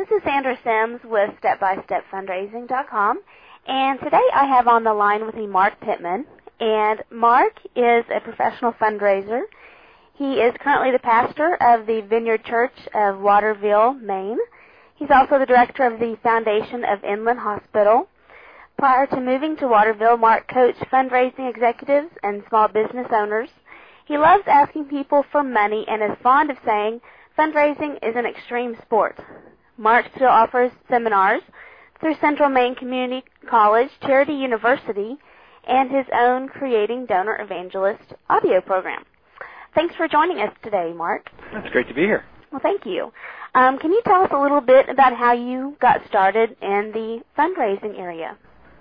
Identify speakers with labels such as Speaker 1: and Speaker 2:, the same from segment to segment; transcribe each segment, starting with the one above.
Speaker 1: This is Sandra Sims with StepByStepFundraising.com, and today I have on the line with me Mark Pittman, and Mark is a professional fundraiser. He is currently the pastor of the Vineyard Church of Waterville, Maine. He's also the director of the Foundation of Inland Hospital. Prior to moving to Waterville, Mark coached fundraising executives and small business owners. He loves asking people for money and is fond of saying fundraising is an extreme sport. Mark still offers seminars through Central Maine Community College, Charity University, and his own Creating Donor Evangelist audio program. Thanks for joining us today, Mark.
Speaker 2: It's great to be here.
Speaker 1: Well, thank you. Can you tell us a little bit about how you got started in the fundraising area?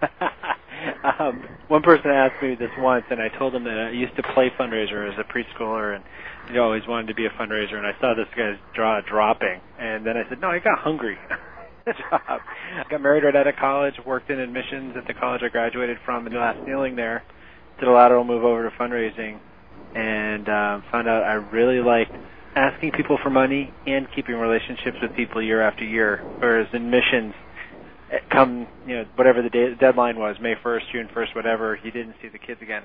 Speaker 2: One person asked me this once, and I told him that I used to play fundraiser as a preschooler, and I always wanted to be a fundraiser, and I saw this guy's jaw dropping, and then I said, no, I got hungry. I got married right out of college, worked in admissions at the college I graduated from, and last kneeling there, did a lateral move over to fundraising, and found out I really liked asking people for money and keeping relationships with people year after year, whereas in missions, come, whatever the deadline was, May 1st, June 1st, whatever, you didn't see the kids again,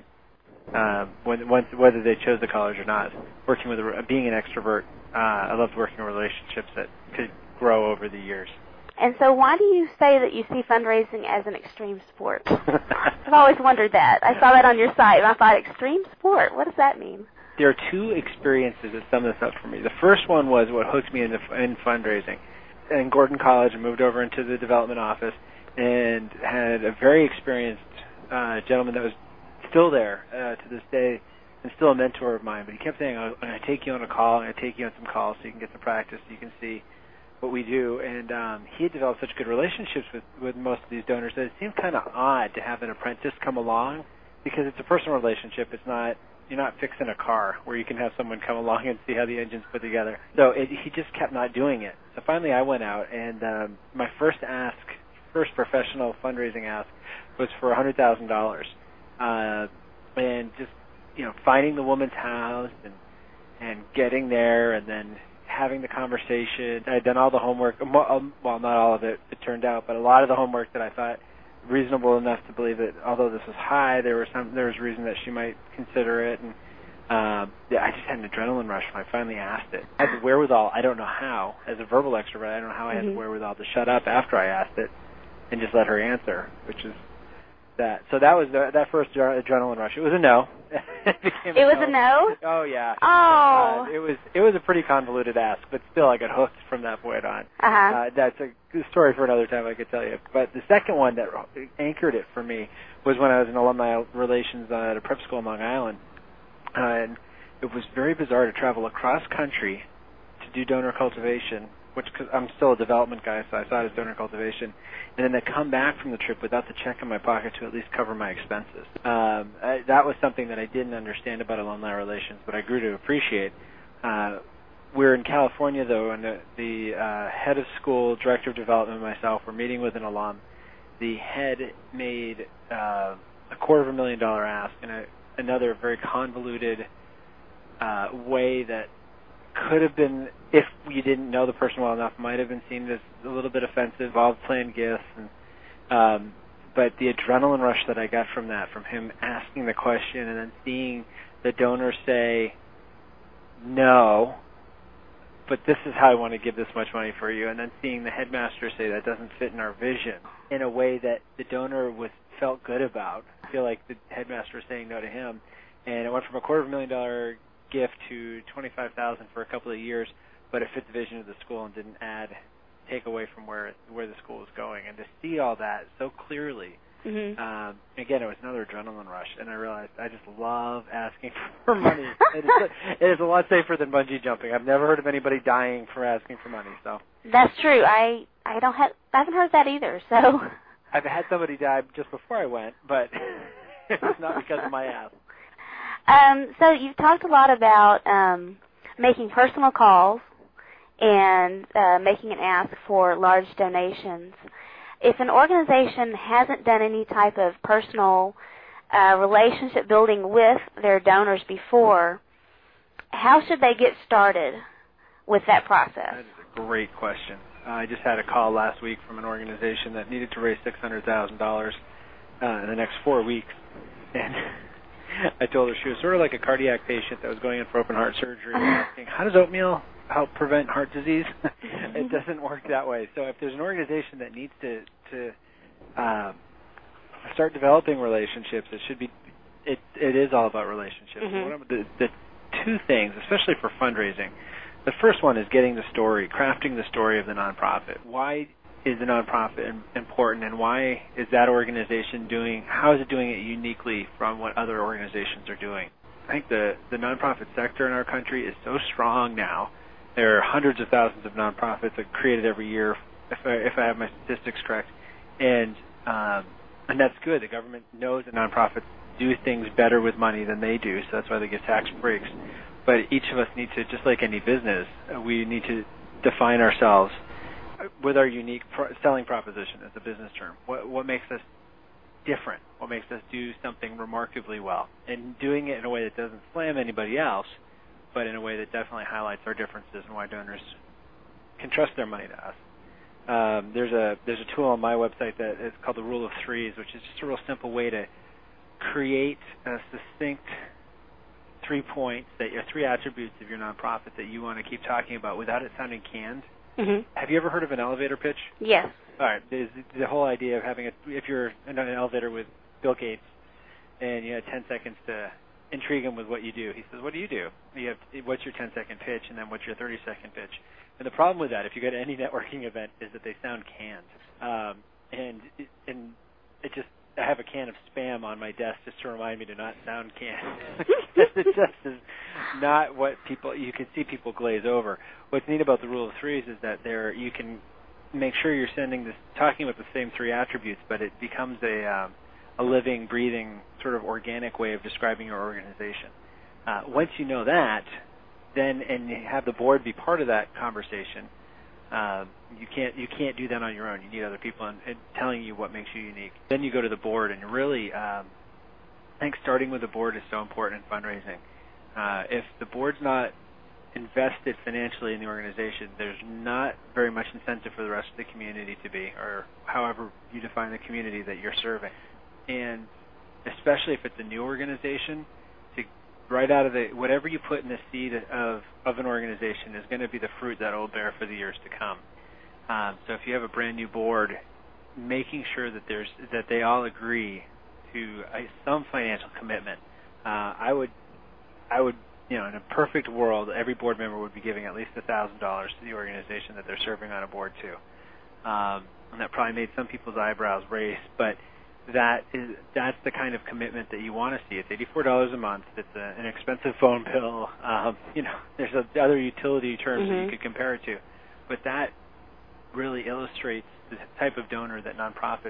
Speaker 2: whether they chose the college or not. Working with, being an extrovert, I loved working in relationships that could grow over the years.
Speaker 1: And so why do you say that you see fundraising as an extreme sport? I've always wondered that. I saw that on your site, and I thought, extreme sport? What does that mean?
Speaker 2: There are two experiences that sum this up for me. The first one was what hooked me in fundraising. In Gordon College, I moved over into the development office and had a very experienced gentleman that was still there to this day and still a mentor of mine. But he kept saying, I'm going to take you on a call, I'm going to take you on some calls so you can get some practice, so you can see what we do. And he had developed such good relationships with most of these donors that it seemed kind of odd to have an apprentice come along because it's a personal relationship. It's not, you're not fixing a car where you can have someone come along and see how the engine's put together. So he just kept not doing it. So finally I went out, and my first professional fundraising ask was for $100,000. And just, finding the woman's house and getting there and then having the conversation. I had done all the homework. Well, not all of it, it turned out, but a lot of the homework that I thought reasonable enough to believe that although this was high, there was reason that she might consider it. And I just had an adrenaline rush when I finally asked it. I had the wherewithal, I don't know how, as a verbal extrovert, I don't know how I had the wherewithal to shut up after I asked it and just let her answer, which is that. So that was that first adrenaline rush. It was a no.
Speaker 1: It was a no?
Speaker 2: Oh, yeah.
Speaker 1: Oh.
Speaker 2: It was a pretty convoluted ask, but still I got hooked from that point on. That's a good story for another time I could tell you. But the second one that anchored it for me was when I was in alumni relations at a prep school in Long Island. And it was very bizarre to travel across country to do donor cultivation, which, cause I'm still a development guy, so I saw it as donor cultivation, and then to come back from the trip without the check in my pocket to at least cover my expenses. That was something that I didn't understand about alumni relations, but I grew to appreciate. We're in California, though, and the head of school, director of development, and myself were meeting with an alum. The head made $250,000 ask in another very convoluted way that could have been, if you didn't know the person well enough, might have been seen as a little bit offensive, involved planned gifts. And, but the adrenaline rush that I got from that, from him asking the question and then seeing the donor say, no, but this is how I want to give this much money for you, and then seeing the headmaster say that doesn't fit in our vision in a way that the donor felt good about. I feel like the headmaster was saying no to him, and it went from $250,000 gift to $25,000 for a couple of years, but it fit the vision of the school and didn't take away from where the school was going. And to see all that so clearly, again, it was another adrenaline rush, and I realized I just love asking for money. It is a lot safer than bungee jumping. I've never heard of anybody dying for asking for money. So
Speaker 1: that's true. I haven't heard that either. So
Speaker 2: I've had somebody die just before I went, but it was not because of my ask.
Speaker 1: So you've talked a lot about making personal calls and making an ask for large donations. If an organization hasn't done any type of personal relationship building with their donors before, how should they get started with that process?
Speaker 2: That is a great question. I just had a call last week from an organization that needed to raise $600,000 in the next 4 weeks. And I told her she was sort of like a cardiac patient that was going in for open heart surgery and asking, how does oatmeal help prevent heart disease? It doesn't work that way. So if there's an organization that needs to start developing relationships, it is all about relationships. One of the two things, especially for fundraising, the first one is getting the story, crafting the story of the nonprofit. Why is the nonprofit important, and why is that organization how is it doing it uniquely from what other organizations are doing? I think the nonprofit sector in our country is so strong now. There are hundreds of thousands of nonprofits that are created every year, if I have my statistics correct, and that's good. The government knows that nonprofits do things better with money than they do, so that's why they get tax breaks. But each of us need to, just like any business, we need to define ourselves with our unique selling proposition as a business term. What makes us different? What makes us do something remarkably well? And doing it in a way that doesn't slam anybody else, but in a way that definitely highlights our differences and why donors can trust their money to us. There's a tool on my website that is called the Rule of Threes, which is just a real simple way to create a succinct 3 points, your 3 attributes of your nonprofit that you want to keep talking about without it sounding canned. Have you ever heard of an elevator pitch?
Speaker 1: Yes.
Speaker 2: All right. There's the whole idea of having if you're in an elevator with Bill Gates and you have 10 seconds to intrigue him with what you do. He says, "What do you do?" You have, "What's your 10-second pitch?" And then, "What's your 30-second pitch?" And the problem with that, if you go to any networking event, is that they sound canned. And it just, I have a can of Spam on my desk just to remind me to not sound canned. It just is not what you can see people glaze over. What's neat about the Rule of Threes is that you can make sure you're talking about the same 3 attributes, but it becomes a living, breathing, sort of organic way of describing your organization. Once you know that, and you have the board be part of that conversation, you can't do that on your own. You need other people and telling you what makes you unique. Then you go to the board, and really, I think starting with the board is so important in fundraising. If the board's not invested financially in the organization, there's not very much incentive for the rest of the community to be, or however you define the community that you're serving. And especially if it's a new organization, right out of whatever you put in the seed of an organization is going to be the fruit that will bear for the years to come. So if you have a brand new board, making sure that they all agree to some financial commitment. I would, in a perfect world, every board member would be giving at least $1,000 to the organization that they're serving on a board to. And that probably made some people's eyebrows raise, but that's the kind of commitment that you want to see. It's $84 a month. It's an expensive phone bill. There's other utility terms that you could compare it to, but that really illustrates the type of donor that nonprofits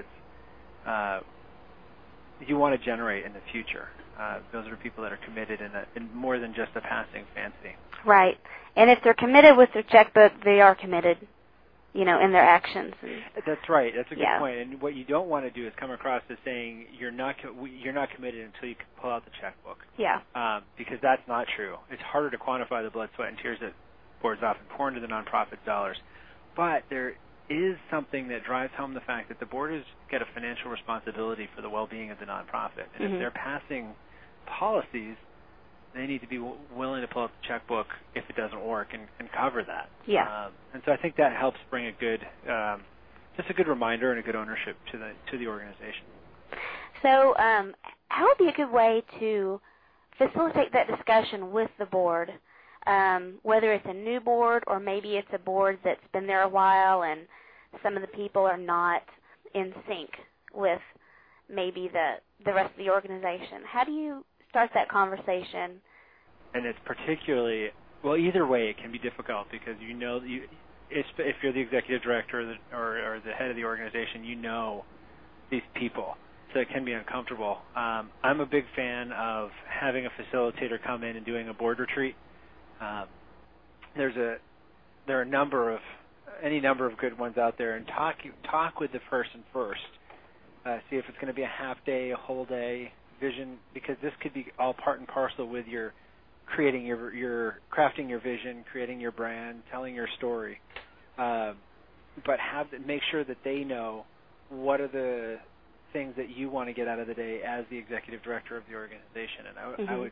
Speaker 2: you want to generate in the future. Those are people that are committed in more than just a passing fancy.
Speaker 1: Right, and if they're committed with their checkbook, they are committed. In their actions.
Speaker 2: That's right. That's a good point. And what you don't want to do is come across as saying you're not committed until you can pull out the checkbook.
Speaker 1: Yeah.
Speaker 2: Because that's not true. It's harder to quantify the blood, sweat, and tears that boards often pour into the nonprofit dollars. But there is something that drives home the fact that the board has got a financial responsibility for the well-being of the nonprofit. And if they're passing policies, they need to be willing to pull out the checkbook if it doesn't work and cover that.
Speaker 1: Yeah.
Speaker 2: And so I think that helps bring a good, just a good reminder and a good ownership to the organization.
Speaker 1: So how would be a good way to facilitate that discussion with the board, whether it's a new board or maybe it's a board that's been there a while and some of the people are not in sync with maybe the rest of the organization? How do you start that conversation?
Speaker 2: And it's particularly, either way it can be difficult because if you're the executive director or the head of the organization, these people. So it can be uncomfortable. I'm a big fan of having a facilitator come in and doing a board retreat. There are any number of good ones out there, and talk with the person first. See if it's going to be a half day, a whole day vision, because this could be all part and parcel with your creating your crafting your vision, creating your brand, telling your story. but make sure that they know what are the things that you want to get out of the day as the executive director of the organization. And I would,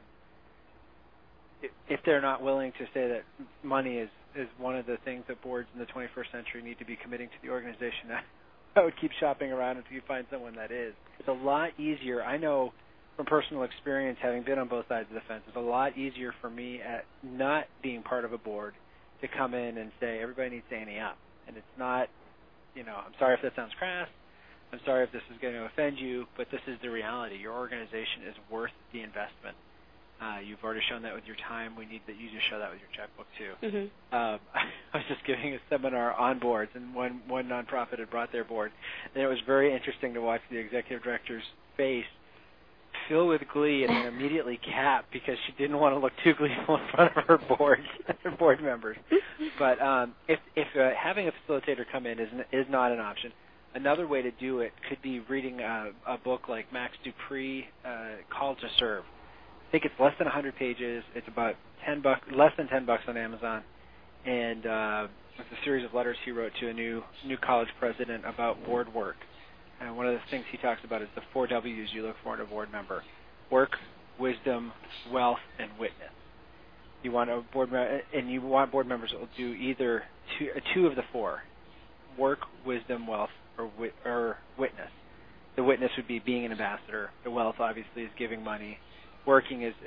Speaker 2: if they're not willing to say that money is one of the things that boards in the 21st century need to be committing to the organization, I would keep shopping around until you find someone that is. It's a lot easier. I know from personal experience, having been on both sides of the fence, it's a lot easier for me at not being part of a board to come in and say, everybody needs to ante up. And it's not, I'm sorry if that sounds crass. I'm sorry if this is going to offend you, but this is the reality. Your organization is worth the investment. You've already shown that with your time. We need that you just show that with your checkbook too. I was just giving a seminar on boards, and one nonprofit had brought their board, and it was very interesting to watch the executive director's face fill with glee and then immediately cap because she didn't want to look too gleeful in front of her board members. But if having a facilitator come in is not an option, another way to do it could be reading a book like Max Dupree, Call to Serve. I think it's less than 100 pages. It's about less than $10 on Amazon, and it's a series of letters he wrote to a new college president about board work. And one of the things he talks about is the 4 W's you look for in a board member: work, wisdom, wealth, and witness. You want a board and you want board members that will do either two of the 4: work, wisdom, wealth, or witness. The witness would be being an ambassador. The wealth, obviously, is giving money. Working is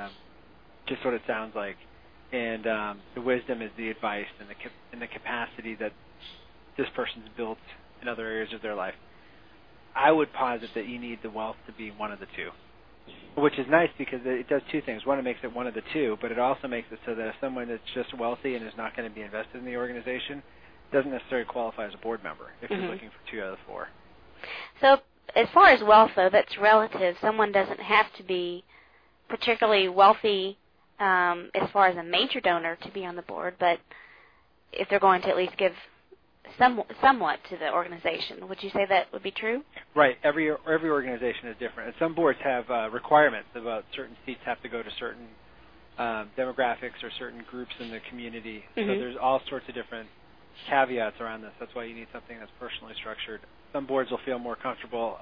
Speaker 2: just what it sounds like, and the wisdom is the advice and the capacity that this person's built in other areas of their life. I would posit that you need the wealth to be one of the two, which is nice because it does two things. One, it makes it one of the two, but it also makes it so that if someone that's just wealthy and is not going to be invested in the organization doesn't necessarily qualify as a board member if you're looking for 2 out of the 4.
Speaker 1: So as far as wealth, though, that's relative. Someone doesn't have to be particularly wealthy as far as a major donor to be on the board, but if they're going to at least give somewhat to the organization, would you say that would be true?
Speaker 2: Right. Every organization is different. And some boards have requirements about certain seats have to go to certain demographics or certain groups in the community. So there's all sorts of different caveats around this. That's why you need something that's personally structured. Some boards will feel more comfortable.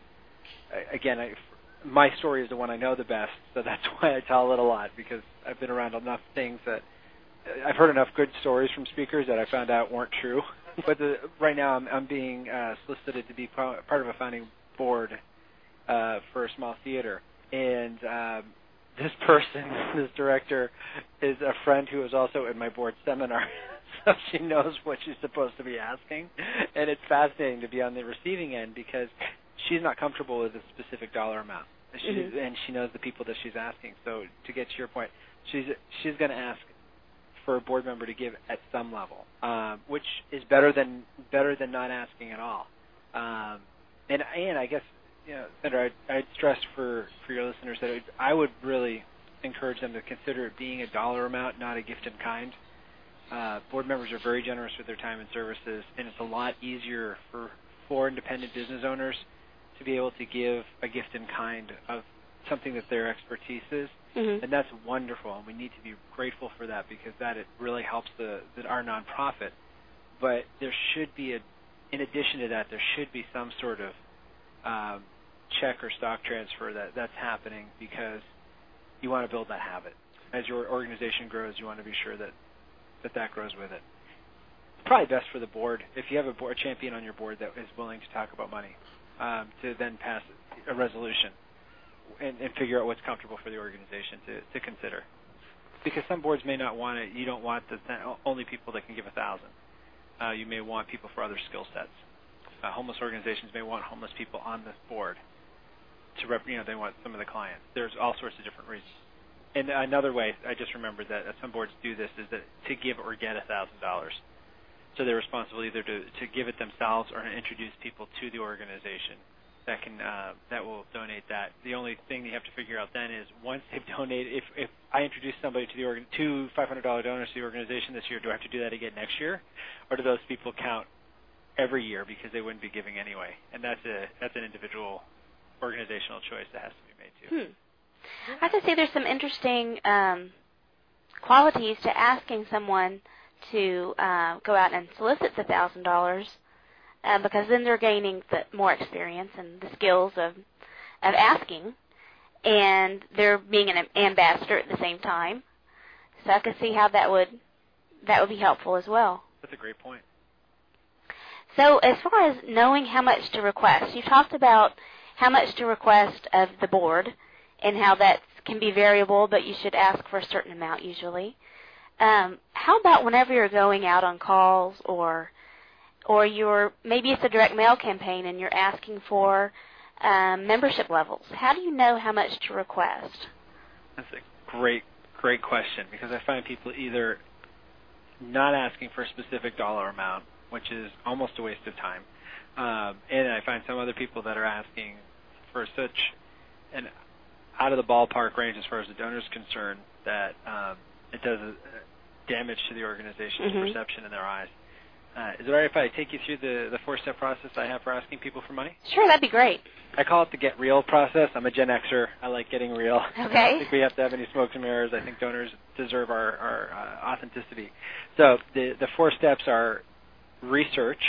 Speaker 2: My story is the one I know the best, so that's why I tell it a lot, because I've been around enough things that I've heard enough good stories from speakers that I found out weren't true. But right now I'm being solicited to be part of a founding board for a small theater, and this director, is a friend who was also in my board seminar, so she knows what she's supposed to be asking, and it's fascinating to be on the receiving end because she's not comfortable with a specific dollar amount, and she knows the people that she's asking. So to get to your point, she's going to ask for a board member to give at some level, which is better than not asking at all. And I guess, Sandra, I'd stress for your listeners that I would really encourage them to consider it being a dollar amount, not a gift in kind. Board members are very generous with their time and services, and it's a lot easier for independent business owners to be able to give a gift in kind of something that their expertise is. And that's wonderful, and we need to be grateful for that because it really helps our nonprofit. But there should be, in addition to that, there should be some sort of check or stock transfer that's happening because you want to build that habit. As your organization grows, you want to be sure that grows with it. It's probably best for the board, if you have a champion on your board that is willing to talk about money, to then pass a resolution and figure out what's comfortable for the organization to consider. Because some boards may not want it. You don't want only people that can give 1,000. You may want people for other skill sets. Homeless organizations may want homeless people on this board they want some of the clients. There's all sorts of different reasons. And another way, I just remembered that some boards do this, is that to give or get $1,000. So they're responsible either to give it themselves or to introduce people to the organization that will donate that. The only thing you have to figure out then is once they've donated, if I introduce somebody to two $500 donors to the organization this year, do I have to do that again next year, or do those people count every year because they wouldn't be giving anyway? And that's an individual organizational choice that has to be made too.
Speaker 1: I have to say there's some interesting qualities to asking someone to go out and solicit the $1,000 because then they're gaining more experience and the skills of asking, and they're being an ambassador at the same time. So I could see how that would be helpful as well.
Speaker 2: That's a great point.
Speaker 1: So as far as knowing how much to request, you talked about how much to request of the board and how that can be variable, but you should ask for a certain amount usually. How about whenever you're going out on calls or maybe it's a direct mail campaign and you're asking for membership levels? How do you know how much to request?
Speaker 2: That's a great question, because I find people either not asking for a specific dollar amount, which is almost a waste of time, and I find some other people that are asking for such an out of the ballpark range as far as the donor is concerned that it does damage to the organization's perception in their eyes. Is it all right if I take you through the 4-step process I have for asking people for money?
Speaker 1: Sure, that'd be great.
Speaker 2: I call it the Get Real process. I'm a Gen Xer. I like getting real.
Speaker 1: Okay.
Speaker 2: I don't think we have to have any smokes and mirrors. I think donors deserve our authenticity. So the 4 steps are research,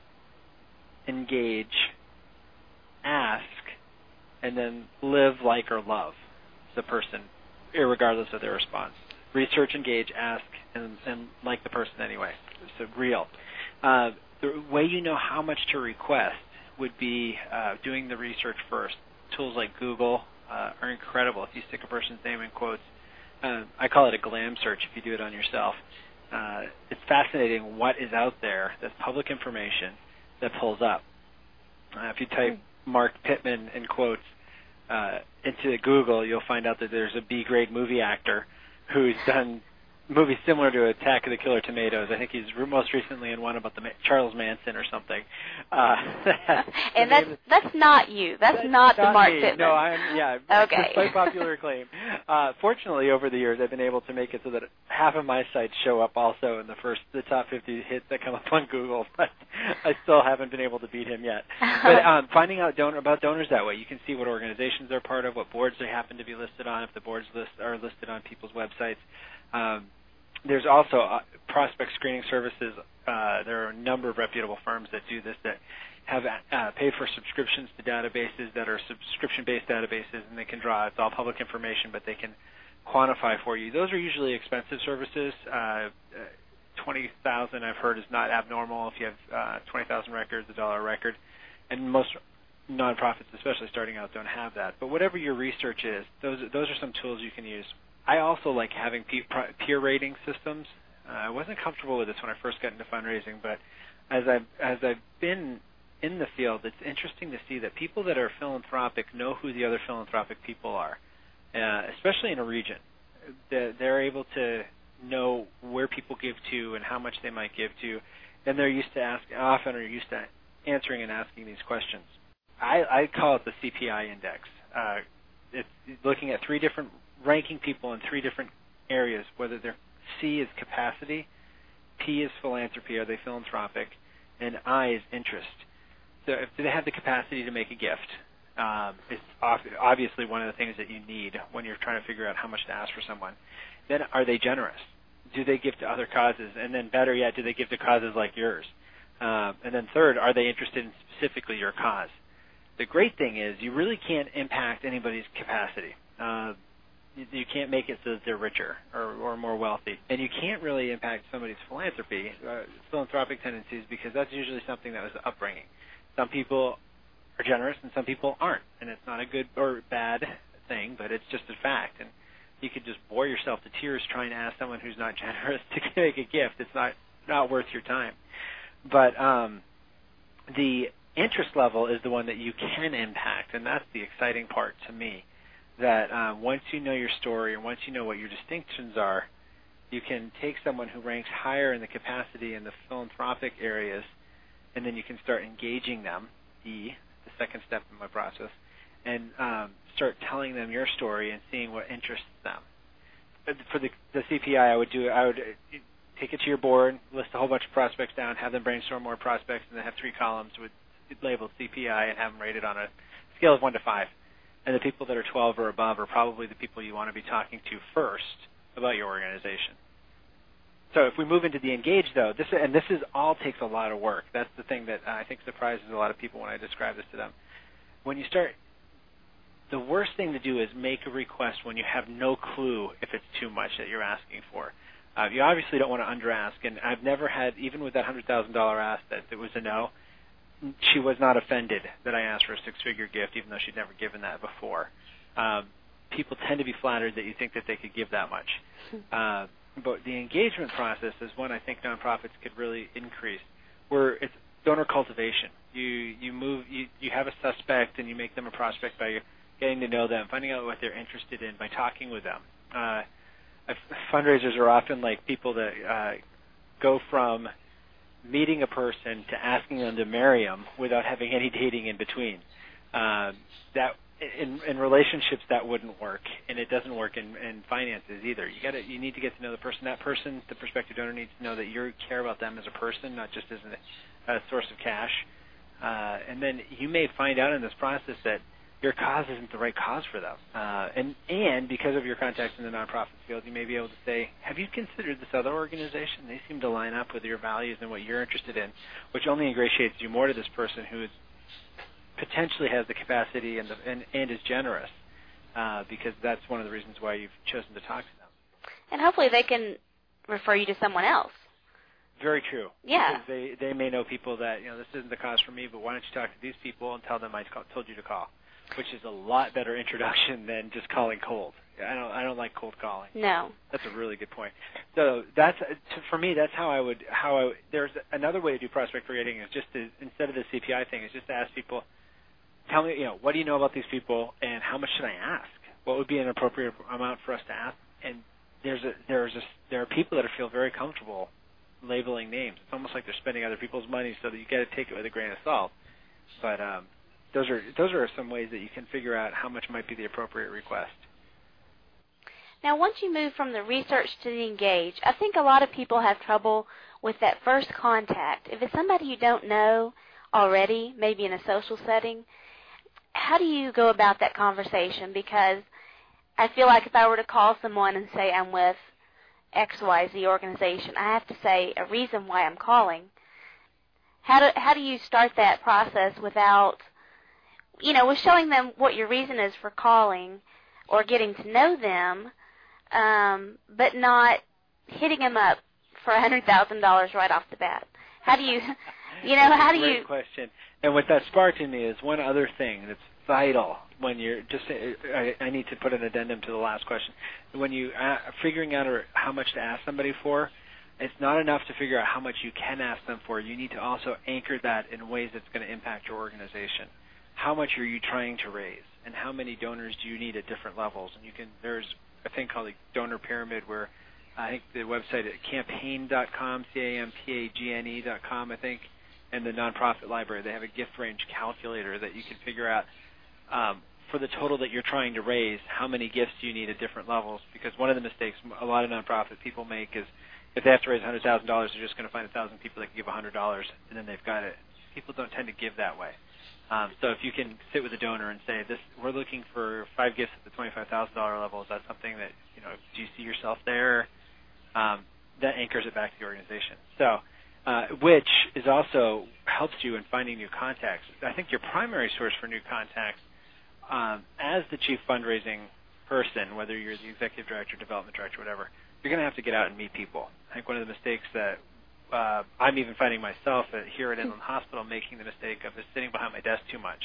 Speaker 2: engage, ask, and then live, like, or love the person, irregardless of their response. Research, engage, ask, and like the person anyway. So real. The way you know how much to request would be doing the research first. Tools like Google are incredible. If you stick a person's name in quotes, I call it a glam search if you do it on yourself. It's fascinating what is out there that's public information that pulls up. If you type Mark Pittman in quotes into Google, you'll find out that there's a B-grade movie actor who's done movies similar to Attack of the Killer Tomatoes. I think he's most recently in one about the Charles Manson or something.
Speaker 1: And that's not you. That's not the Mark Pittman.
Speaker 2: No,
Speaker 1: Okay.
Speaker 2: Quite popular claim. Fortunately, over the years, I've been able to make it so that half of my sites show up also in the top 50 hits that come up on Google, but I still haven't been able to beat him yet. But finding out about donors that way, you can see what organizations they're part of, what boards they happen to be listed on, if the boards are listed on people's websites. There's also prospect screening services. There are a number of reputable firms that do this that have paid for subscriptions to databases that are subscription-based databases, and they can draw. It's all public information, but they can quantify for you. Those are usually expensive services. 20,000 I've heard is not abnormal. If you have 20,000 records, $1 a record, and most nonprofits, especially starting out, don't have that. But whatever your research is, those are some tools you can use. I also like having peer rating systems. I wasn't comfortable with this when I first got into fundraising, but as I've been in the field, it's interesting to see that people that are philanthropic know who the other philanthropic people are, especially in a region. They're able to know where people give to and how much they might give to, and they're used to answering and asking these questions. I call it the CPI index. It's looking at ranking people in 3 different areas, whether their C is capacity, P is philanthropy, are they philanthropic, and I is interest. So if they have the capacity to make a gift, it's obviously one of the things that you need when you're trying to figure out how much to ask for someone. Then are they generous? Do they give to other causes? And then better yet, do they give to causes like yours? And then third, are they interested in specifically your cause? The great thing is you really can't impact anybody's capacity. You can't make it so that they're richer or more wealthy. And you can't really impact somebody's philanthropic tendencies, because that's usually something that was upbringing. Some people are generous and some people aren't. And it's not a good or bad thing, but it's just a fact. And you could just bore yourself to tears trying to ask someone who's not generous to make a gift. It's not worth your time. But the interest level is the one that you can impact, and that's the exciting part to me. That once you know your story and once you know what your distinctions are, you can take someone who ranks higher in the capacity in the philanthropic areas, and then you can start engaging them, the second step in my process, and start telling them your story and seeing what interests them. For the CPI, I would take it to your board, list a whole bunch of prospects down, have them brainstorm more prospects, and then have 3 columns with labeled CPI and have them rated on a scale of 1 to 5. And the people that are 12 or above are probably the people you want to be talking to first about your organization. So if we move into the engage, though, this is all takes a lot of work. That's the thing that I think surprises a lot of people when I describe this to them. When you start, the worst thing to do is make a request when you have no clue if it's too much that you're asking for. You obviously don't want to under-ask, and I've never had, even with that $100,000 ask, that it was a no. She was not offended that I asked for a six-figure gift, even though she'd never given that before. People tend to be flattered that you think that they could give that much. But the engagement process is one I think nonprofits could really increase, where it's donor cultivation. You have a suspect and you make them a prospect by getting to know them, finding out what they're interested in by talking with them. Fundraisers are often like people that go from meeting a person to asking them to marry them without having any dating in between. That in relationships that wouldn't work, and it doesn't work in finances either. You need to get to know the person. That person, the prospective donor, needs to know that you care about them as a person, not just as a source of cash. And then you may find out in this process that your cause isn't the right cause for them. And because of your contacts in the nonprofit field, you may be able to say, have you considered this other organization? They seem to line up with your values and what you're interested in, which only ingratiates you more to this person who potentially has the capacity and is generous, because that's one of the reasons why you've chosen to talk to them.
Speaker 1: And hopefully they can refer you to someone else.
Speaker 2: Very true.
Speaker 1: Yeah.
Speaker 2: Because they may know people that, this isn't the cause for me, but why don't you talk to these people and tell them I told you to call, which is a lot better introduction than just calling cold. I don't like cold calling.
Speaker 1: No.
Speaker 2: That's a really good point. So for me, that's how I would there's another way to do prospect creating is just to, instead of the CPI thing, is just to ask people, tell me, what do you know about these people, and how much should I ask? What would be an appropriate amount for us to ask? And there are people that feel very comfortable labeling names. It's almost like they're spending other people's money, so that you got to take it with a grain of salt. But those are some ways that you can figure out how much might be the appropriate request.
Speaker 1: Now, once you move from the research to the engage, I think a lot of people have trouble with that first contact. If it's somebody you don't know already, maybe in a social setting, how do you go about that conversation? Because I feel like if I were to call someone and say I'm with XYZ organization, I have to say a reason why I'm calling. How do you start that process without, with showing them what your reason is for calling or getting to know them, but not hitting them up for $100,000 right off the bat? How do you,
Speaker 2: Great question. And what that sparked in me is one other thing that's vital when you're just, I need to put an addendum to the last question. When you figuring out how much to ask somebody for, it's not enough to figure out how much you can ask them for. You need to also anchor that in ways that's going to impact your organization. How much are you trying to raise, and how many donors do you need at different levels? And there's a thing called the donor pyramid where I think the website at campaign.com, campagne.com, I think, and the nonprofit library, they have a gift range calculator that you can figure out for the total that you're trying to raise, how many gifts do you need at different levels? Because one of the mistakes a lot of nonprofit people make is if they have to raise $100,000, they're just going to find 1,000 people that can give $100, and then they've got it. People don't tend to give that way. So if you can sit with a donor and say, we're looking for 5 gifts at the $25,000 level, is that something that, do you see yourself there? That anchors it back to the organization. So, which is also helps you in finding new contacts. I think your primary source for new contacts, as the chief fundraising person, whether you're the executive director, development director, whatever, you're going to have to get out and meet people. I think one of the mistakes that I'm even finding myself here at Inland Hospital making the mistake of is sitting behind my desk too much.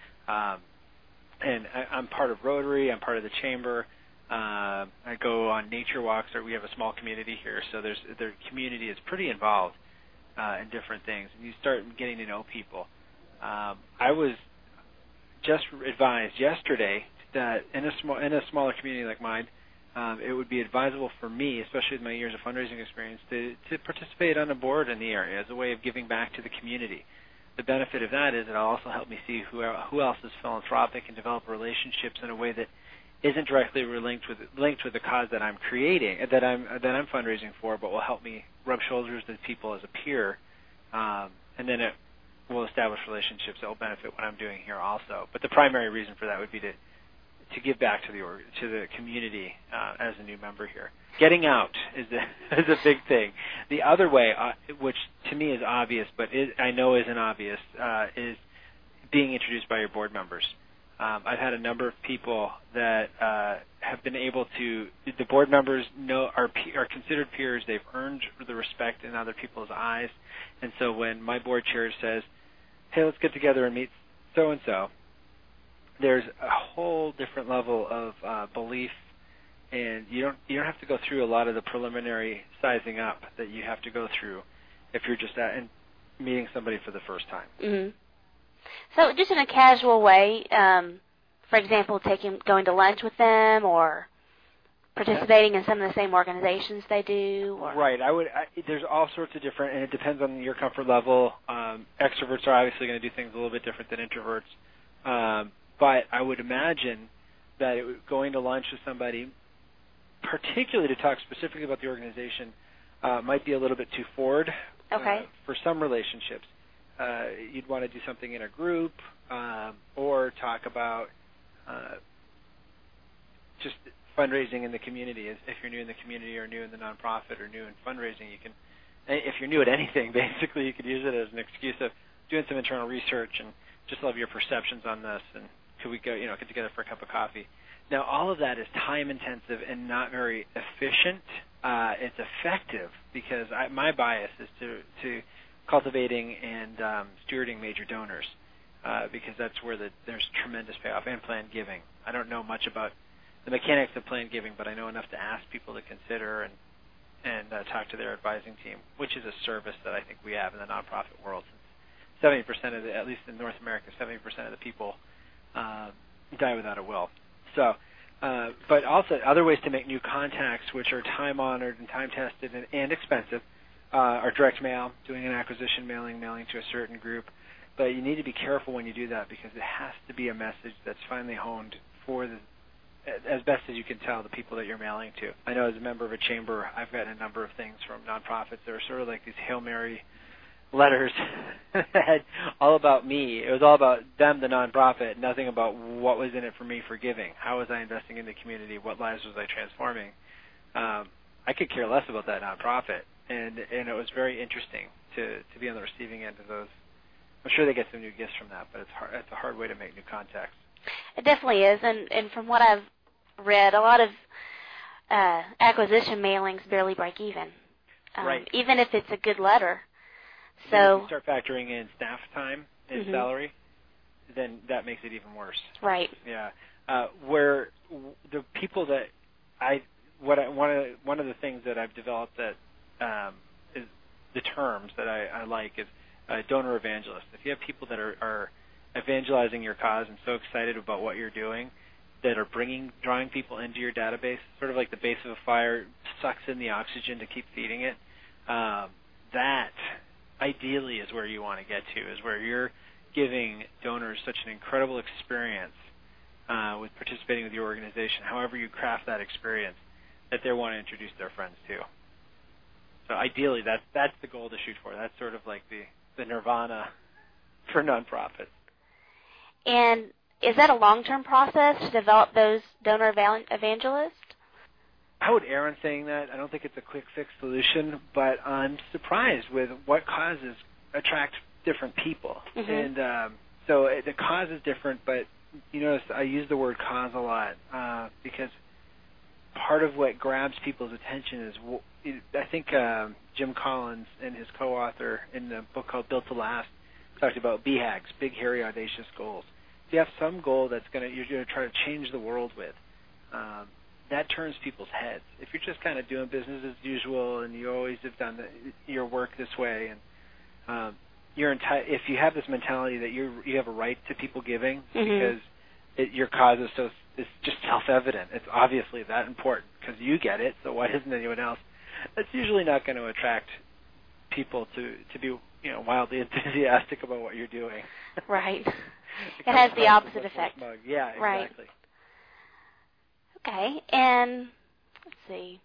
Speaker 2: And I'm part of Rotary. I'm part of the chamber. I go on nature walks. We have a small community here, so the community is pretty involved in different things. And you start getting to know people. I was just advised yesterday that in a smaller community like mine, it would be advisable for me, especially with my years of fundraising experience, to participate on a board in the area as a way of giving back to the community. The benefit of that is it'll also help me see who else is philanthropic and develop relationships in a way that isn't directly linked with the cause that I'm creating, that I'm fundraising for, but will help me rub shoulders with people as a peer, and then it will establish relationships that will benefit what I'm doing here also. But the primary reason for that would be to to give back to the community as a new member here. Getting out is a big thing. The other way, which to me is obvious, but I know isn't obvious, is being introduced by your board members. I've had a number of people that have been able to. The board members are considered peers. They've earned the respect in other people's eyes, and so when my board chair says, "Hey, let's get together and meet so and so," there's a whole different level of belief, and you don't have to go through a lot of the preliminary sizing up that you have to go through if you're just meeting somebody for the first time.
Speaker 1: Mm-hmm. So just in a casual way, for example, going to lunch with them or participating in some of the same organizations they do? Or?
Speaker 2: Right. There's all sorts of different, and it depends on your comfort level. Extroverts are obviously going to do things a little bit different than introverts. But I would imagine that going to lunch with somebody, particularly to talk specifically about the organization, might be a little bit too forward for some relationships. You'd want to do something in a group or talk about just fundraising in the community. If you're new in the community or new in the nonprofit or new in fundraising, you can. If you're new at anything, basically, you could use it as an excuse of doing some internal research and just love your perceptions on this, and could we go, get together for a cup of coffee? Now, all of that is time intensive and not very efficient. It's effective because my bias is to cultivating and stewarding major donors because that's where there's tremendous payoff, and planned giving. I don't know much about the mechanics of planned giving, but I know enough to ask people to consider and talk to their advising team, which is a service that I think we have in the nonprofit world. 70% of at least in North America, 70% of the people die without a will. So, but also other ways to make new contacts, which are time-honored and time-tested and expensive, are direct mail, doing an acquisition mailing to a certain group. But you need to be careful when you do that because it has to be a message that's finely honed for as best as you can tell the people that you're mailing to. I know as a member of a chamber, I've gotten a number of things from nonprofits that are sort of like these Hail Mary letters that had all about me. It was all about them, the nonprofit, nothing about what was in it for me for giving. How was I investing in the community? What lives was I transforming? I could care less about that nonprofit, and it was very interesting to be on the receiving end of those. I'm sure they get some new gifts from that, but it's a hard way to make new contacts.
Speaker 1: It definitely is, and from what I've read, a lot of acquisition mailings barely break even,
Speaker 2: right?
Speaker 1: Even if it's a good letter.
Speaker 2: So if you start factoring in staff time and salary, then that makes it even worse.
Speaker 1: Right.
Speaker 2: Yeah. Where the people that one of the things that I've developed that is the terms that I like is donor evangelist. If you have people that are evangelizing your cause and so excited about what you're doing, that are drawing people into your database, sort of like the base of a fire sucks in the oxygen to keep feeding it, that ideally is where you want to get to, is where you're giving donors such an incredible experience with participating with your organization, however you craft that experience, that they want to introduce their friends to. So ideally, that's the goal to shoot for. That's sort of like the nirvana for nonprofits.
Speaker 1: And is that a long-term process to develop those donor evangelists?
Speaker 2: I would err on saying that. I don't think it's a quick fix solution, but I'm surprised with what causes attract different people. Mm-hmm. And so the cause is different, but you notice I use the word cause a lot because part of what grabs people's attention is, I think Jim Collins and his co-author in the book called Built to Last talked about BHAGs, big, hairy, audacious goals. If you have some goal you're going to try to change the world with, that turns people's heads. If you're just kind of doing business as usual and you always have done your work this way, and if you have this mentality that you have a right to people giving because your cause is just self-evident. It's obviously that important because you get it, so why doesn't anyone else? That's usually not going to attract people to be wildly enthusiastic about what you're doing.
Speaker 1: Right. It has the opposite effect.
Speaker 2: Yeah, exactly.
Speaker 1: Right. Okay, and let's see.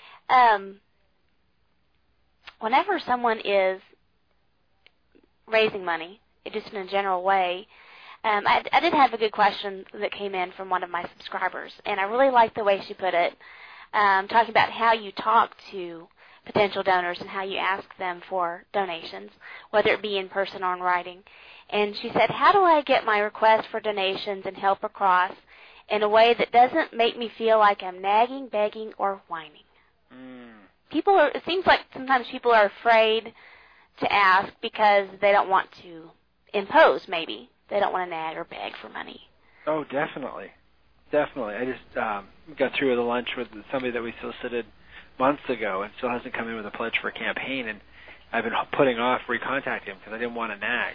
Speaker 1: Whenever someone is raising money, just in a general way, I did have a good question that came in from one of my subscribers, and I really liked the way she put it, talking about how you talk to potential donors and how you ask them for donations, whether it be in person or in writing. And she said, how do I get my request for donations and help across in a way that doesn't make me feel like I'm nagging, begging, or whining? It seems like sometimes people are afraid to ask because they don't want to impose, maybe. They don't want to nag or beg for money.
Speaker 2: Oh, definitely. Definitely. I just got through with a lunch with somebody that we solicited months ago and still hasn't come in with a pledge for a campaign, and I've been putting off recontacting him because I didn't want to nag.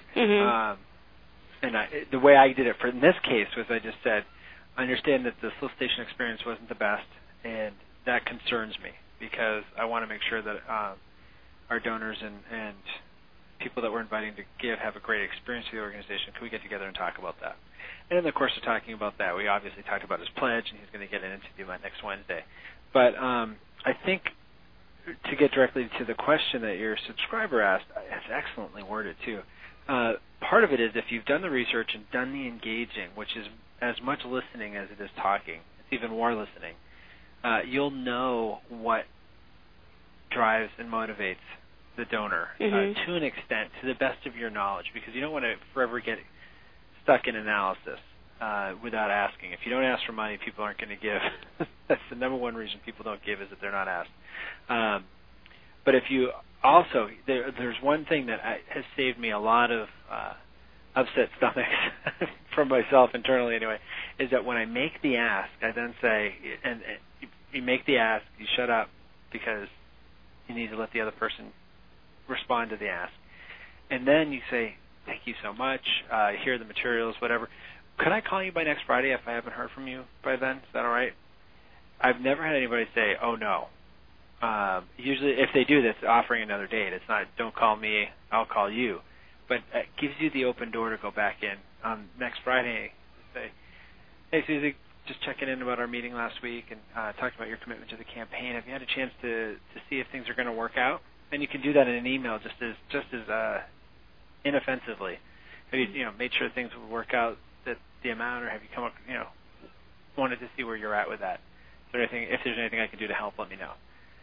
Speaker 2: The way I did it in this case was I just said, I understand that the solicitation experience wasn't the best, and that concerns me because I want to make sure that our donors and people that we're inviting to give have a great experience with the organization. Can we get together and talk about that? And in the course of talking about that, we obviously talked about his pledge, and he's going to get an interview next Wednesday. But I think to get directly to the question that your subscriber asked, it's excellently worded too. Part of it is if you've done the research and done the engaging, which is as much listening as it is talking, it's even more listening, you'll know what drives and motivates the donor to an extent, to the best of your knowledge, because you don't want to forever get stuck in analysis without asking. If you don't ask for money, people aren't going to give. That's the number one reason people don't give is that they're not asked. But if you also, there's one thing that has saved me a lot of upset stomachs from myself internally anyway, is that when I make the ask, I then say, and you make the ask, you shut up because you need to let the other person respond to the ask. And then you say, thank you so much, here are the materials, whatever. Could I call you by next Friday if I haven't heard from you by then? Is that all right? I've never had anybody say, oh, no. Usually if they do, that's offering another date. It's not, don't call me, I'll call you. But it gives you the open door to go back in on next Friday and say, hey, Susie, just checking in about our meeting last week and talked about your commitment to the campaign. Have you had a chance to see if things are going to work out? And you can do that in an email just as inoffensively. Have you made sure things would work out at the amount, or have you come up, wanted to see where you're at with that? If there's anything I can do to help, let me know.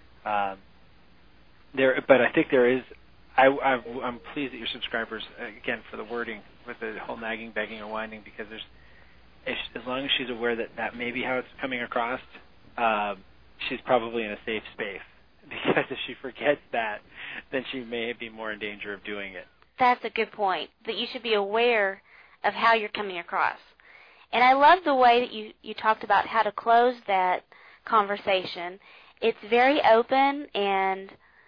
Speaker 2: But I think there is. I'm pleased that your subscribers, again, for the wording with the whole nagging, begging, or whining, because as long as she's aware that may be how it's coming across, she's probably in a safe space. Because if she forgets that, then she may be more in danger of doing it.
Speaker 1: That's a good point, that you should be aware of how you're coming across. And I love the way that you talked about how to close that conversation. It's very open, and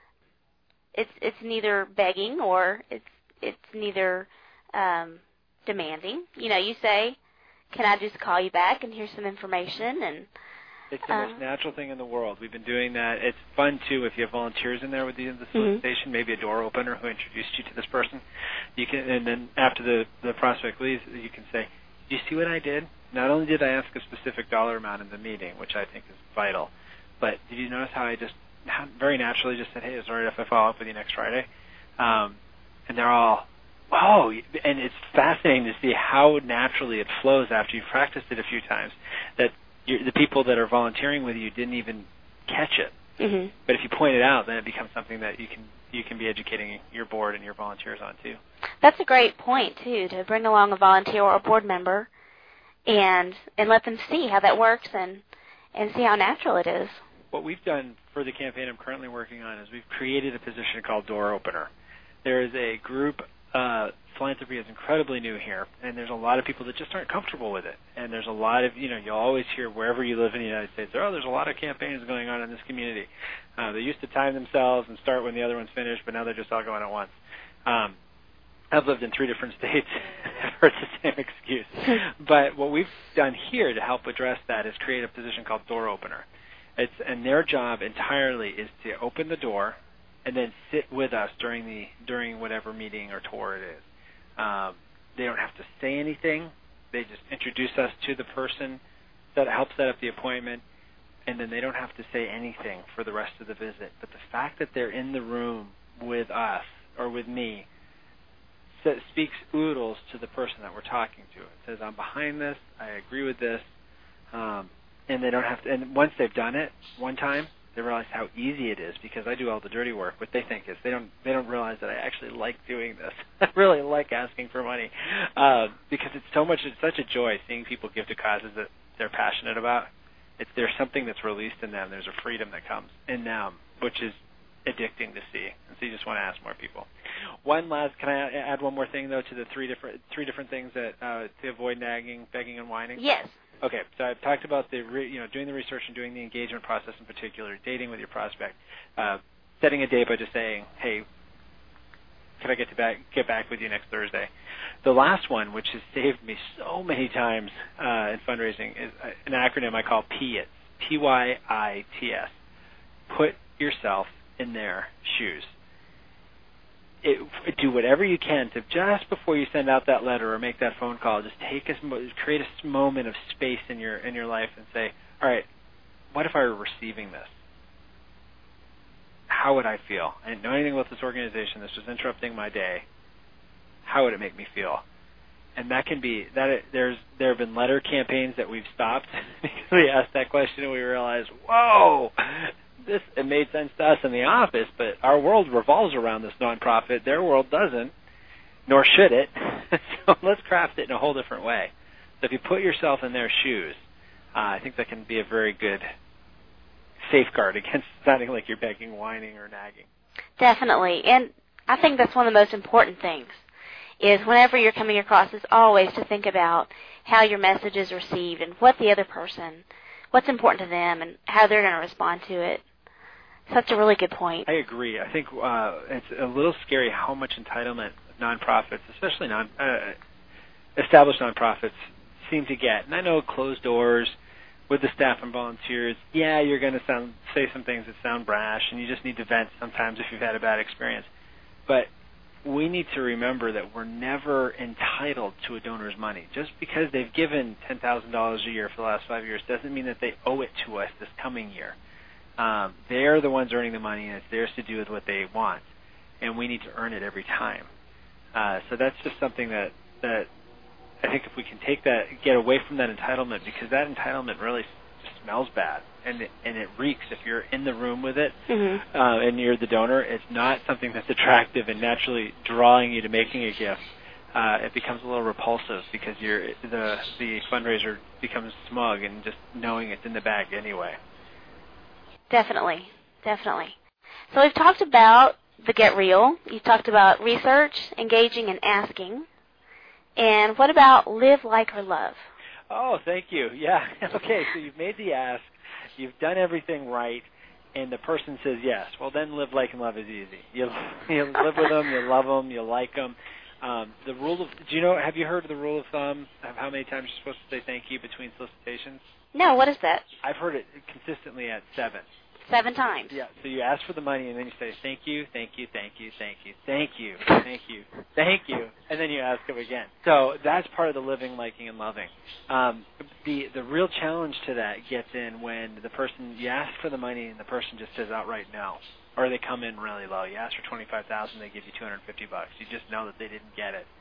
Speaker 1: it's neither begging or it's neither demanding. You say, can I just call you back and here's some information? And
Speaker 2: it's the most natural thing in the world. We've been doing that. It's fun, too, if you have volunteers in there with the solicitation, maybe a door opener who introduced you to this person. You can, and then after the prospect leaves, you can say, do you see what I did? Not only did I ask a specific dollar amount in the meeting, which I think is vital, but did you notice how I just very naturally just said, hey, is it all right if I follow up with you next Friday? And they're all, whoa, and it's fascinating to see how naturally it flows after you've practiced it a few times, that the people that are volunteering with you didn't even catch it. Mm-hmm. But if you point it out, then it becomes something that you can be educating your board and your volunteers on, too.
Speaker 1: That's a great point, too, to bring along a volunteer or a board member and let them see how that works and see how natural it is.
Speaker 2: What we've done for the campaign I'm currently working on is we've created a position called Door Opener. There is a group, philanthropy is incredibly new here, and there's a lot of people that just aren't comfortable with it. And there's a lot of, you'll always hear wherever you live in the United States, there's a lot of campaigns going on in this community. They used to time themselves and start when the other one's finished, but now they're just all going at once. I've lived in 3 different states. I've heard the same excuse. But what we've done here to help address that is create a position called Door Opener. And their job entirely is to open the door and then sit with us during whatever meeting or tour it is. They don't have to say anything. They just introduce us to the person that helps set up the appointment, and then they don't have to say anything for the rest of the visit. But the fact that they're in the room with us or with me speaks oodles to the person that we're talking to. It says, I'm behind this, I agree with this, and they don't have to, and once they've done it one time, they realize how easy it is because I do all the dirty work. What they think is they don't realize that I actually like doing this. I really like asking for money because it's such a joy seeing people give to causes that they're passionate about. There's something that's released in them. There's a freedom that comes in them, which is addicting to see. And so you just want to ask more people. Can I add one more thing though to the three different things that to avoid nagging, begging, and whining?
Speaker 1: Yes.
Speaker 2: Okay, so I've talked about doing the research and doing the engagement process in particular, dating with your prospect, setting a date by just saying, hey, can I get back with you next Thursday? The last one, which has saved me so many times in fundraising, is an acronym I call PYITS, P-Y-I-T-S. Put yourself in their shoes. Do whatever you can to just before you send out that letter or make that phone call, just create a moment of space in your life and say, all right, what if I were receiving this? How would I feel? I didn't know anything about this organization. This was interrupting my day. How would it make me feel? And that can be that. There have been letter campaigns that we've stopped because we asked that question and we realized, whoa, it made sense to us in the office, but our world revolves around this nonprofit. Their world doesn't, nor should it. So let's craft it in a whole different way. So if you put yourself in their shoes, I think that can be a very good safeguard against sounding like you're begging, whining, or nagging.
Speaker 1: Definitely. And I think that's one of the most important things is whenever you're coming across is always to think about how your message is received and what the other person, what's important to them and how they're going to respond to it. So that's a really good point.
Speaker 2: I agree. I think it's a little scary how much entitlement nonprofits, especially established nonprofits, seem to get. And I know closed doors with the staff and volunteers, yeah, you're going to say some things that sound brash, and you just need to vent sometimes if you've had a bad experience. But we need to remember that we're never entitled to a donor's money. Just because they've given $10,000 a year for the last 5 years doesn't mean that they owe it to us this coming year. They're the ones earning the money, and it's theirs to do with what they want, and we need to earn it every time. So that's just something that I think if we can get away from that entitlement, because that entitlement really just smells bad, and it reeks if you're in the room with it, and you're the donor. It's not something that's attractive and naturally drawing you to making a gift. It becomes a little repulsive because the fundraiser becomes smug and just knowing it's in the bag anyway.
Speaker 1: Definitely. So we've talked about the Get Real. You've talked about research, engaging, and asking. And what about live, like, or love?
Speaker 2: Oh, thank you. Yeah. Okay, so you've made the ask, you've done everything right, and the person says yes. Well, then live, like, and love is easy. You live with them, you love them, you like them. The rule of, have you heard of the rule of thumb of how many times you're supposed to say thank you between solicitations?
Speaker 1: No, what is that?
Speaker 2: I've heard it consistently at 7.
Speaker 1: 7 times.
Speaker 2: Yeah, so you ask for the money, and then you say, thank you, thank you, thank you, thank you, thank you, thank you, thank you, and then you ask them again. So that's part of the living, liking, and loving. The real challenge to that gets in when you ask for the money, and the person just says outright no, or they come in really low. You ask for $25,000, they give you $250. You just know that they didn't get it.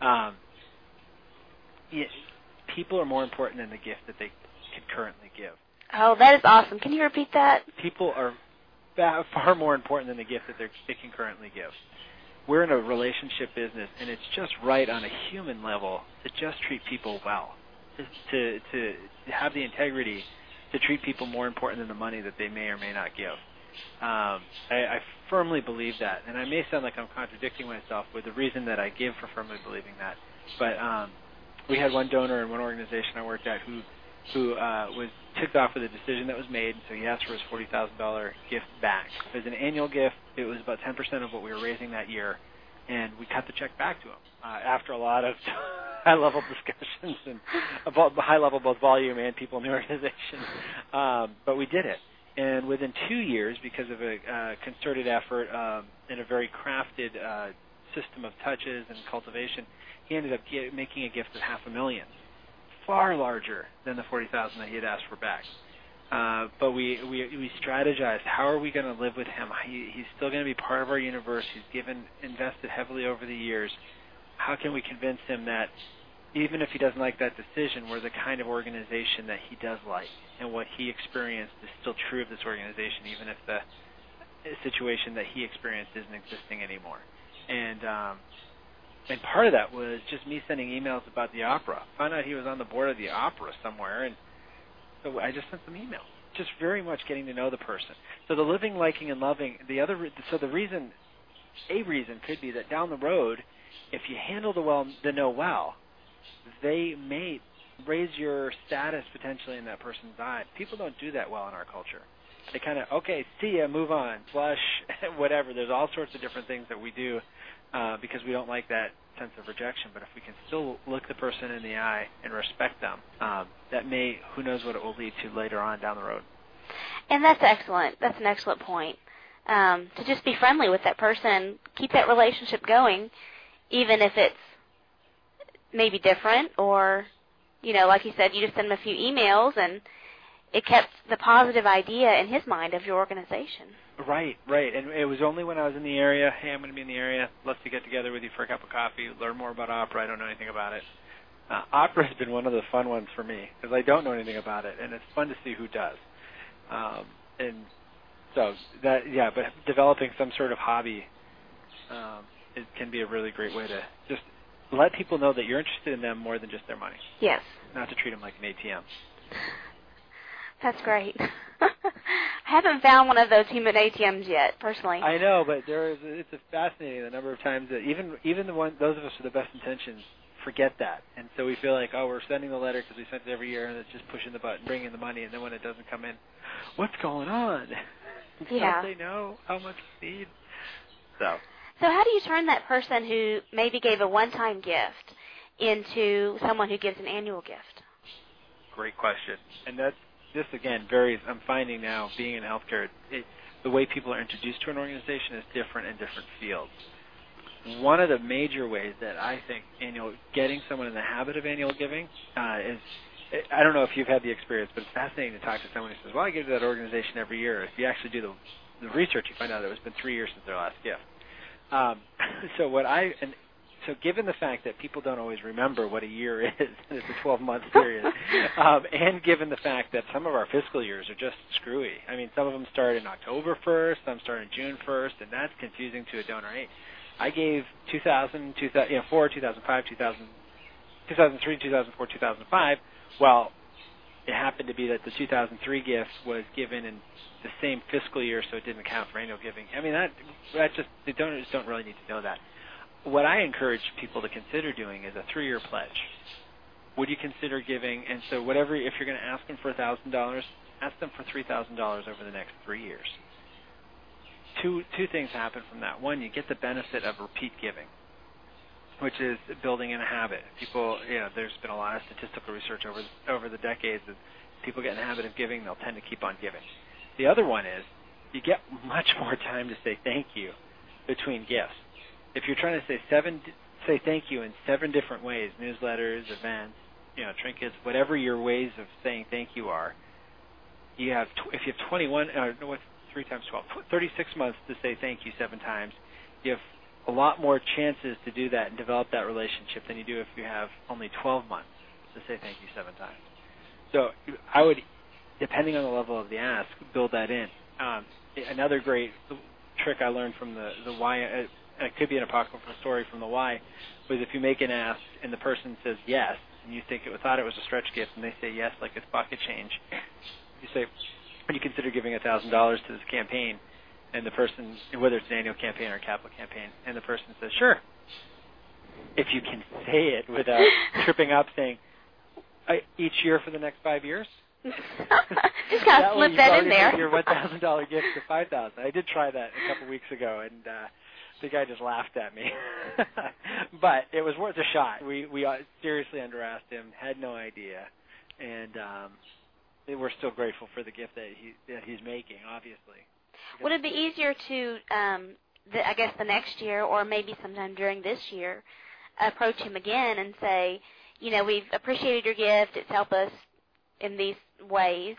Speaker 2: People are more important than the gift that they can currently give.
Speaker 1: Oh, that is awesome. Can you repeat that?
Speaker 2: People are far more important than the gift that they can currently give. We're in a relationship business, and it's just right on a human level to just treat people well, to have the integrity to treat people more important than the money that they may or may not give. I firmly believe that, and I may sound like I'm contradicting myself with the reason that I give for firmly believing that, but we had one donor in one organization I worked at who was ticked off with a decision that was made, so he asked for his $40,000 gift back. It was an annual gift. It was about 10% of what we were raising that year, and we cut the check back to him after a lot of high-level discussions and about high-level both volume and people in the organization. But we did it. And within 2 years, because of a concerted effort and a very crafted system of touches and cultivation, he ended up making a gift of $500,000. Far larger than the $40,000 that he had asked for back. But we strategized. How are we going to live with him? He's still going to be part of our universe. He's invested heavily over the years. how can we convince him that even if he doesn't like that decision, we're the kind of organization that he does like, and what he experienced is still true of this organization, even if the situation that he experienced isn't existing anymore. And part of that was just me sending emails about the opera. Found out he was on the board of the opera somewhere, and so I just sent some emails, just very much getting to know the person. So the living, liking, and loving. A reason could be that down the road, if you handle the no well, they may raise your status potentially in that person's eye. People don't do that well in our culture. They kind of, okay, see ya, move on, flush, whatever. There's all sorts of different things that we do because we don't like that sense of rejection. But if we can still look the person in the eye and respect them, who knows what it will lead to later on down the road.
Speaker 1: And that's excellent. That's an excellent point. To just be friendly with that person, keep that relationship going, even if it's maybe different or, like you said, you just send them a few emails and it kept the positive idea in his mind of your organization.
Speaker 2: Right. And it was only when I was in the area, hey, I'm going to be in the area, love to get together with you for a cup of coffee, learn more about opera. I don't know anything about it. Opera has been one of the fun ones for me because I don't know anything about it, and it's fun to see who does. But developing some sort of hobby it can be a really great way to just let people know that you're interested in them more than just their money.
Speaker 1: Yes.
Speaker 2: Not to treat them like an ATM.
Speaker 1: That's great. I haven't found one of those human ATMs yet, personally.
Speaker 2: I know, but it's fascinating the number of times that even those of us with the best intentions forget that. And so we feel like, we're sending the letter because we sent it every year, and it's just pushing the button, bringing the money, and then when it doesn't come in, what's going on?
Speaker 1: Yeah.
Speaker 2: Don't they know how much we need? So
Speaker 1: how do you turn that person who maybe gave a one-time gift into someone who gives an annual gift?
Speaker 2: Great question. And this, again, varies. I'm finding now, being in healthcare, the way people are introduced to an organization is different in different fields. One of the major ways that I think getting someone in the habit of annual giving is, I don't know if you've had the experience, but it's fascinating to talk to someone who says, well, I give to that organization every year. If you actually do the research, you find out it's been 3 years since their last gift. So given the fact that people don't always remember what a year is, it's a 12-month period, and given the fact that some of our fiscal years are just screwy. I mean, some of them start in October 1st, some start in June 1st, and that's confusing to a donor. I gave 2004, 2005, 2003, 2004, 2005. Well, it happened to be that the 2003 gift was given in the same fiscal year, so it didn't count for annual giving. I mean, the donors don't really need to know that. What I encourage people to consider doing is a 3-year pledge. Would you consider giving? And so if you're going to ask them for $1,000, ask them for $3,000 over the next 3 years. Two things happen from that. One, you get the benefit of repeat giving, which is building in a habit. People, there's been a lot of statistical research over the decades that people get in the habit of giving, they'll tend to keep on giving. The other one is you get much more time to say thank you between gifts. If you're trying to say thank you in 7 different ways, newsletters, events, trinkets, whatever your ways of saying thank you are, if you have 21, what's 3 times 12? 36 months to say thank you 7 times. You have a lot more chances to do that and develop that relationship than you do if you have only 12 months to say thank you 7 times. So I would, depending on the level of the ask, build that in. Another great trick I learned from the Y, it could be an apocryphal story from the Y, was if you make an ask and the person says yes, and you thought it was a stretch gift, and they say yes like it's pocket change, you say, would you consider giving $1,000 to this campaign? And the person, whether it's an annual campaign or a capital campaign, and the person says, sure. If you can say it without tripping up saying, each year for the next 5 years?
Speaker 1: Just kind of slip that in there.
Speaker 2: Your $1,000 gift to $5,000. I did try that a couple weeks ago, and the guy just laughed at me. But it was worth a shot. We seriously underasked him, had no idea, and we're still grateful for the gift that he's making, obviously.
Speaker 1: Would it be easier to, the next year or maybe sometime during this year, approach him again and say, we've appreciated your gift. It's helped us in these ways.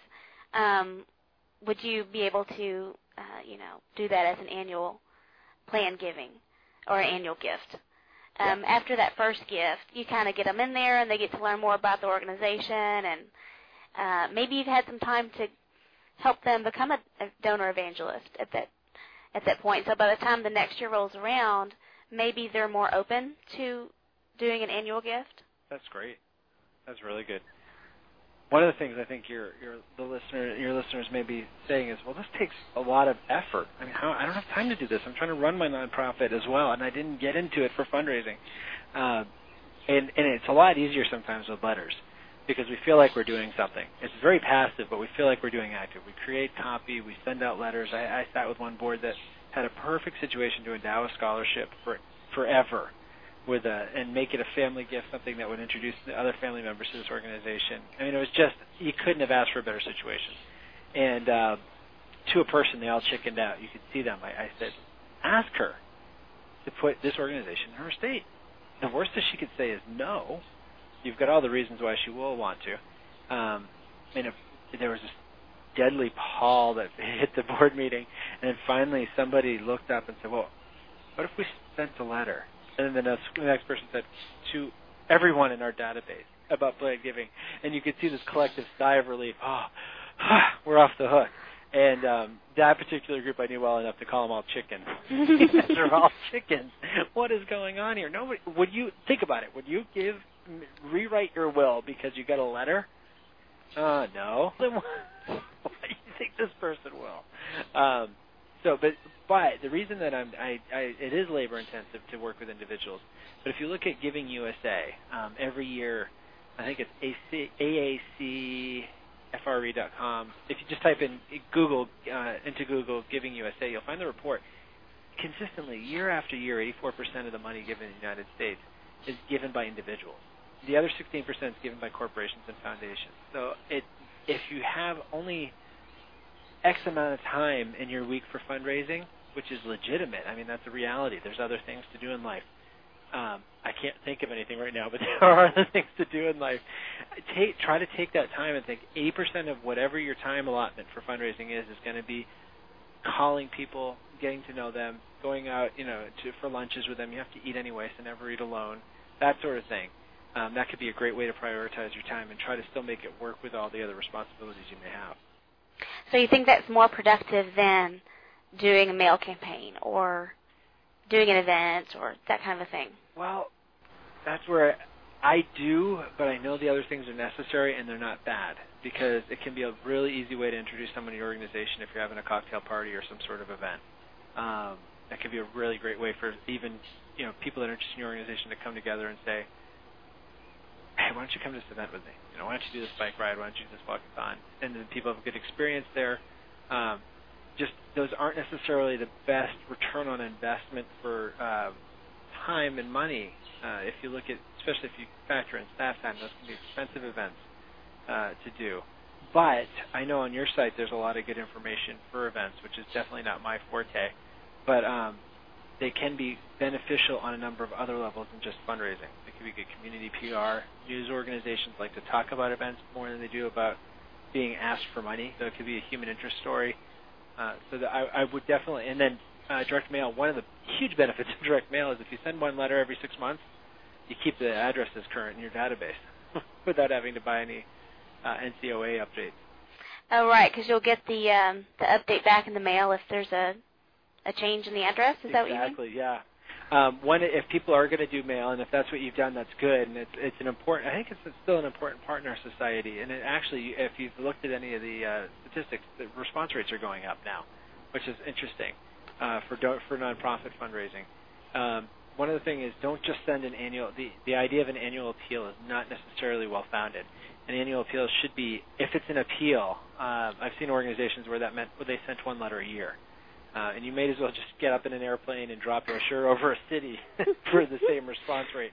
Speaker 1: Would you be able to, do that as an annual plan giving or an annual gift? after that first gift, you kind of get them in there and they get to learn more about the organization, and maybe you've had some time to help them become a donor evangelist at that point. So by the time the next year rolls around, maybe they're more open to doing an annual gift.
Speaker 2: That's great. That's really good. One of the things I think your listeners may be saying is, well, this takes a lot of effort. I mean, I don't have time to do this. I'm trying to run my nonprofit as well, and I didn't get into it for fundraising. And it's a lot easier sometimes with letters because we feel like we're doing something. It's very passive, but we feel like we're doing active. We create copy. We send out letters. I sat with one board that had a perfect situation to endow a scholarship forever. And make it a family gift, something that would introduce the other family members to this organization. I mean, it was just, you couldn't have asked for a better situation. And to a person, they all chickened out. You could see them. I said, ask her to put this organization in her state. The worst that she could say is no. You've got all the reasons why she will want to. And if there was this deadly pall that hit the board meeting, and then finally somebody looked up and said, well, what if we sent a letter? And then the next person said, to everyone in our database about Blood Giving. And you could see this collective sigh of relief. Oh, we're off the hook. And that particular group I knew well enough to call them all chickens. They're all chickens. What is going on here? Nobody. Would you think about it? Would you rewrite your will because you got a letter? No. Then why do you think this person will? But the reason that it is labor intensive to work with individuals. But if you look at Giving USA, every year, I think it's AACFRE.com. If you just type in into Google Giving USA, you'll find the report. Consistently, year after year, 84% of the money given in the United States is given by individuals. The other 16% is given by corporations and foundations. So if you have only X amount of time in your week for fundraising, which is legitimate. I mean, that's a reality. There's other things to do in life. I can't think of anything right now, but there are other things to do in life. Try to take that time and think 80% of whatever your time allotment for fundraising is going to be calling people, getting to know them, going out, for lunches with them. You have to eat anyway, so never eat alone. That sort of thing. That could be a great way to prioritize your time and try to still make it work with all the other responsibilities you may have.
Speaker 1: So you think that's more productive than doing a mail campaign or doing an event or that kind of a thing?
Speaker 2: Well, that's where I do, but I know the other things are necessary and they're not bad because it can be a really easy way to introduce someone to your organization if you're having a cocktail party or some sort of event. That could be a really great way for even people that are interested in your organization to come together and say, hey, why don't you come to this event with me? Why don't you do this bike ride? Why don't you do this walkathon? And then people have a good experience there. Just those aren't necessarily the best return on investment for time and money. If you look at, especially if you factor in staff time, those can be expensive events to do. But I know on your site there's a lot of good information for events, which is definitely not my forte. But they can be beneficial on a number of other levels than just fundraising. It could be good community PR. News organizations like to talk about events more than they do about being asked for money. So it could be a human interest story. So that I would definitely, and then direct mail, one of the huge benefits of direct mail is if you send one letter every 6 months, you keep the addresses current in your database without having to buy any NCOA updates.
Speaker 1: Oh, right, because you'll get the update back in the mail if there's a change in the address? Is that what you mean?
Speaker 2: Exactly, yeah. If people are going to do mail, and if that's what you've done, that's good. And it's an important. I think it's still an important part in our society. And it actually, if you've looked at any of the statistics, the response rates are going up now, which is interesting for nonprofit fundraising. One other thing is don't just send an annual. The idea of an annual appeal is not necessarily well founded. An annual appeal should be, if it's an appeal. I've seen organizations where that meant they sent one letter a year. And you may as well just get up in an airplane and drop your brochure over a city for the same response rate.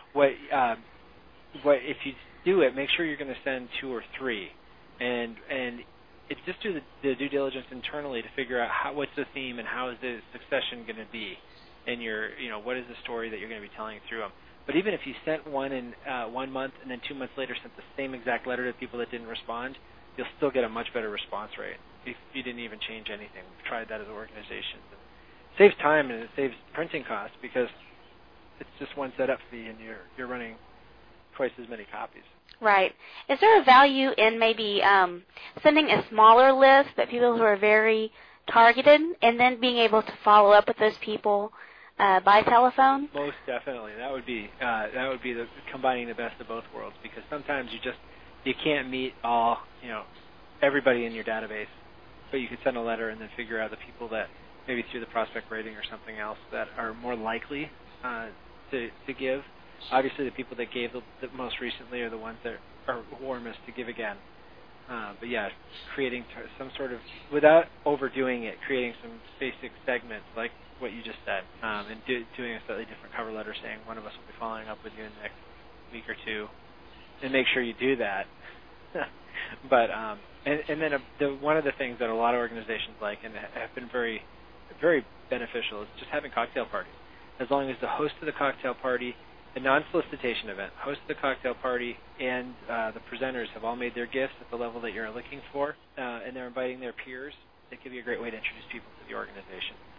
Speaker 2: If you do it, make sure you're going to send 2 or 3, and just do the due diligence internally to figure out what's the theme and how is the succession going to be, and what is the story that you're going to be telling through them. But even if you sent one in 1 month and then 2 months later sent the same exact letter to people that didn't respond, you'll still get a much better response rate if you didn't even change anything. We've tried that as an organization. It saves time and it saves printing costs because it's just one setup fee, and you're running twice as many copies.
Speaker 1: Right. Is there a value in maybe sending a smaller list, but people who are very targeted, and then being able to follow up with those people by telephone?
Speaker 2: Most definitely. That would be the combining the best of both worlds, because sometimes you can't meet everybody in your database, but you could send a letter and then figure out the people that maybe through the prospect rating or something else that are more likely to give. Obviously, the people that gave the most recently are the ones that are warmest to give again. But yeah, creating some sort of, without overdoing it, creating some basic segments like what you just said, and doing a slightly different cover letter saying one of us will be following up with you in the next week or two, and make sure you do that. But and then one of the things that a lot of organizations like and have been very, very beneficial is just having cocktail parties. As long as the host of the cocktail party, a non-solicitation event, host of the cocktail party, and the presenters have all made their gifts at the level that you're looking for, and they're inviting their peers, it can be a great way to introduce people to the organization.